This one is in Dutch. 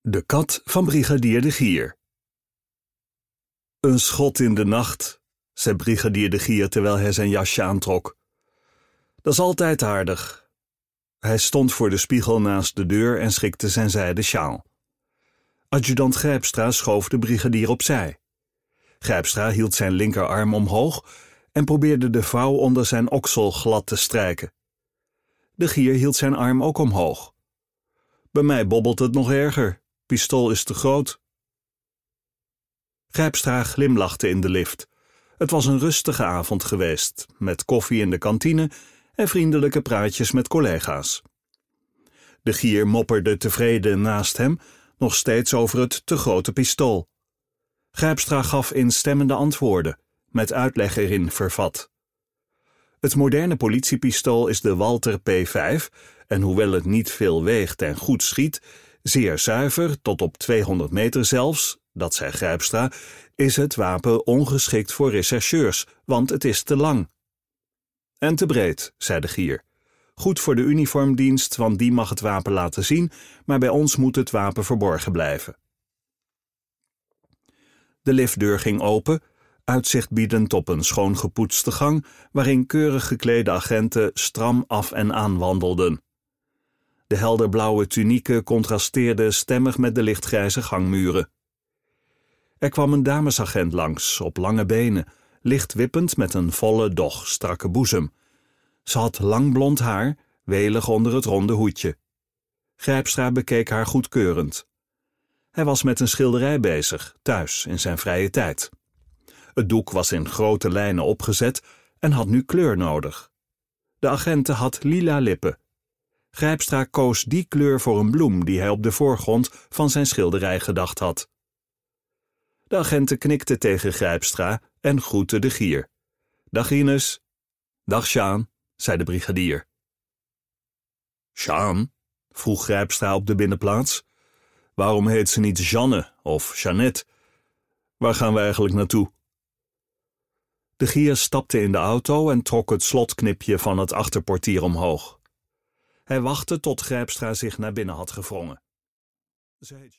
De kat van brigadier de Gier. Een schot in de nacht, zei brigadier de Gier terwijl hij zijn jasje aantrok. Dat is altijd aardig. Hij stond voor de spiegel naast de deur en schikte zijn zijden sjaal. Adjudant Grijpstra schoof de brigadier opzij. Grijpstra hield zijn linkerarm omhoog en probeerde de vouw onder zijn oksel glad te strijken. De Gier hield zijn arm ook omhoog. Bij mij bobbelt het nog erger. Pistool is te groot. Grijpstra glimlachte in de lift. Het was een rustige avond geweest, met koffie in de kantine en vriendelijke praatjes met collega's. De Gier mopperde tevreden naast hem, nog steeds over het te grote pistool. Grijpstra gaf instemmende antwoorden, met uitleg erin vervat. Het moderne politiepistool is de Walter P5 en hoewel het niet veel weegt en goed schiet, zeer zuiver, tot op 200 meter zelfs, dat zei Grijpstra, is het wapen ongeschikt voor rechercheurs, want het is te lang. En te breed, zei de Gier. Goed voor de uniformdienst, want die mag het wapen laten zien, maar bij ons moet het wapen verborgen blijven. De liftdeur ging open, uitzicht biedend op een schoon gepoetste gang, waarin keurig geklede agenten stram af en aan wandelden. De helderblauwe tunieken contrasteerden stemmig met de lichtgrijze gangmuren. Er kwam een damesagent langs, op lange benen, licht wippend met een volle, doch strakke boezem. Ze had lang blond haar, welig onder het ronde hoedje. Grijpstra bekeek haar goedkeurend. Hij was met een schilderij bezig, thuis, in zijn vrije tijd. Het doek was in grote lijnen opgezet en had nu kleur nodig. De agente had lila lippen. Grijpstra koos die kleur voor een bloem die hij op de voorgrond van zijn schilderij gedacht had. De agenten knikte tegen Grijpstra en groette de Gier. Dag Ines. Dag Sjaan, zei de brigadier. Sjaan? Vroeg Grijpstra op de binnenplaats. Waarom heet ze niet Jeanne of Jeannette? Waar gaan we eigenlijk naartoe? De Gier stapte in de auto en trok het slotknipje van het achterportier omhoog. Hij wachtte tot Grijpstra zich naar binnen had gewrongen. Ze heet